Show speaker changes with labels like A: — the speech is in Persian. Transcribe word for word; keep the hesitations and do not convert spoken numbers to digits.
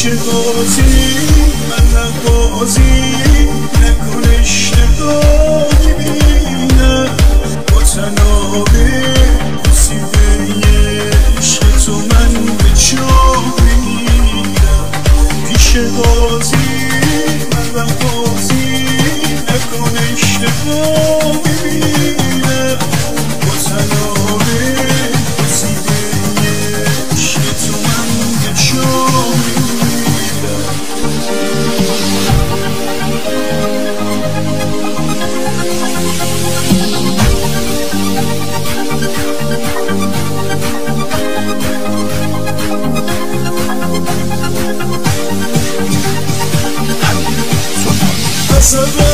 A: پیش قاضی من نقاضی نکن اشتباه میبینم با تنابه رسیده عشق تو من به جا میمیرم پیش قاضی من نقاضی نکن اشتباه میبینم با تنابه رسیده عشق تو من به جا So